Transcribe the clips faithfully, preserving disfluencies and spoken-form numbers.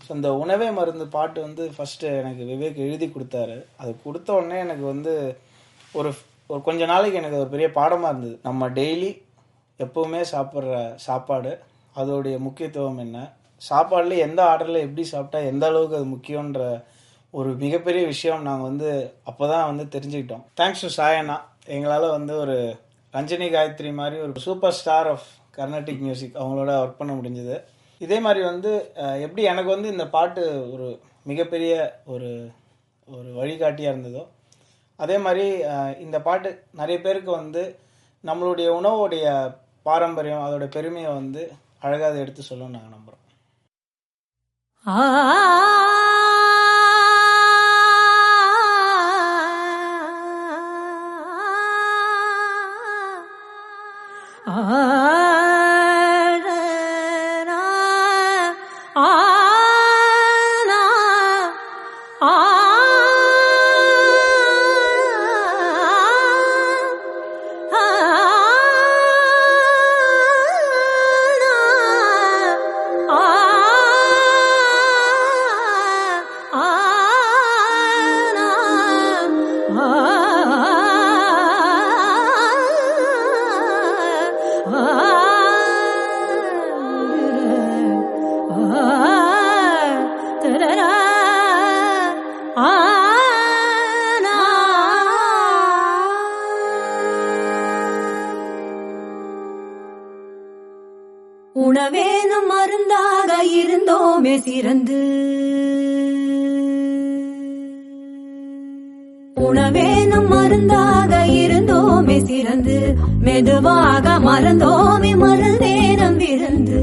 அந்த உணவே மருந்து பாட்டு வந்து ஃபஸ்ட்டு எனக்கு விவேக் எழுதி கொடுத்தாரு. அது கொடுத்த உடனே எனக்கு வந்து ஒரு ஒரு கொஞ்ச நாளைக்கு எனக்கு ஒரு பெரிய பாடமாக இருந்தது. நம்ம டெய்லி எப்போவுமே சாப்பிட்ற சாப்பாடு அதோடைய முக்கியத்துவம் என்ன, சாப்பாடில் எந்த ஆர்டரில் எப்படி சாப்பிட்டா எந்த அளவுக்கு அது முக்கியன்ற ஒரு மிகப்பெரிய விஷயம் நாங்கள் வந்து அப்போ தான் வந்து தெரிஞ்சுக்கிட்டோம். தேங்க்ஸ் டு சாயண்ணா, எங்களால் வந்து ஒரு ரஞ்சனி காயத்ரி மாதிரி ஒரு super star of Carnatic music அவங்களோட ஒர்க் பண்ண முடிஞ்சது. இதே மாதிரி வந்து எப்படி எனக்கு வந்து இந்த பாட்டு ஒரு மிகப்பெரிய ஒரு ஒரு வழிகாட்டியாக இருந்ததோ, அதே மாதிரி இந்த பாட்டு நிறைய பேருக்கு வந்து நம்மளுடைய உணவுடைய பாரம்பரியம் அதோட பெருமையை வந்து அழகாக எடுத்து சொல்லணும்னு நாங்கள் நம்புகிறோம். உணவே நம் மருந்தாக இருந்தோமே சிறந்து, உணவே நம் மருந்தாக இருந்தோமே சிறந்து, மெதுவாக மறந்தோமே மருந்தே நம் விருந்து.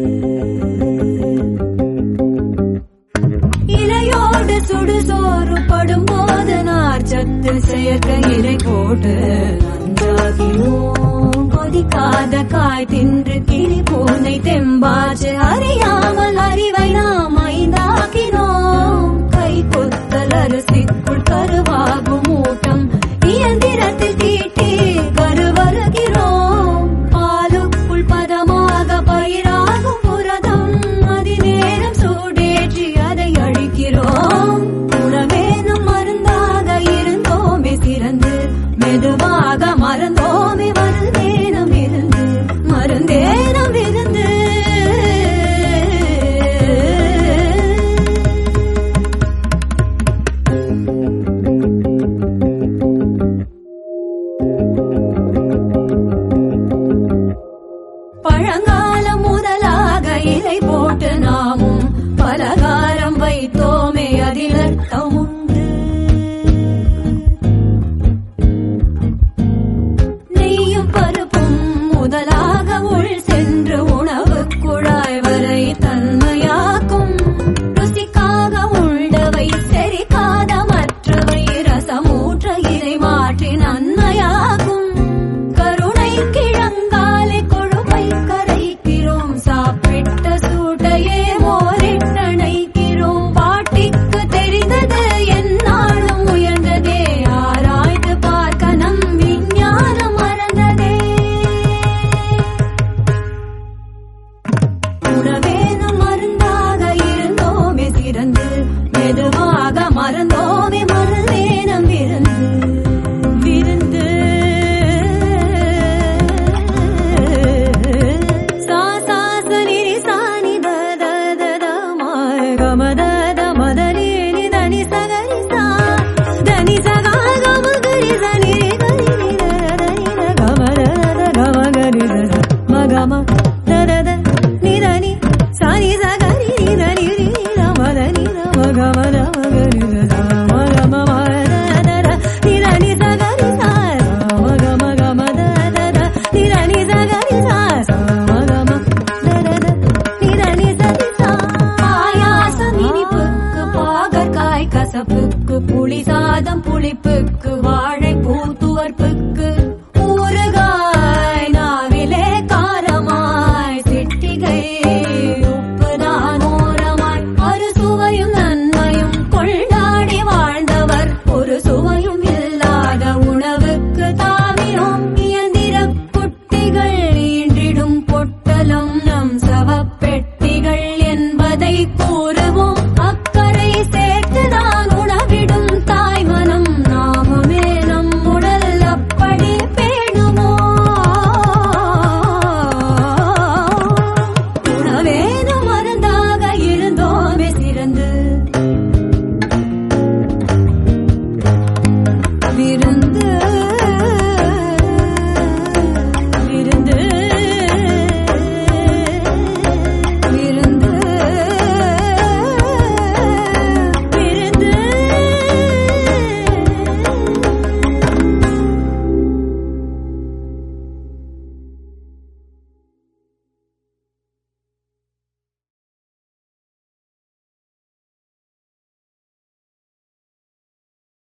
இலையோடு சுடுசோறு படும்போது நார்ச்சத்து செயற்கை இலை போட்டு நன்றாகிறோம். கொதிக்காத காய் தின்று கிளி பூனை தெம்பாச்சு அறியாமல் அறிவை நாம் ஐந்தாக்கினோம். கை கொத்தல் அரிசிக்குள் கருவாகும் ஊட்டம் இயந்திரத்தில் தீட்டி கருவருகிறோம். பாலுக்குள் பதமாக பயிராகும் புரதம் அதிநேரம் சூடேற்றி அதை அழிக்கிறோம். உணவே நம் மருந்தாக இருந்தோமே சிறந்து, மெதுவாக மறந்தோமே மருந்தே நம் இருந்து, மருந்தே நம் இருந்து. பழங்காலம் முதலாக இலை போட்டு நாமும் பலகாரம் வைத்தோம்.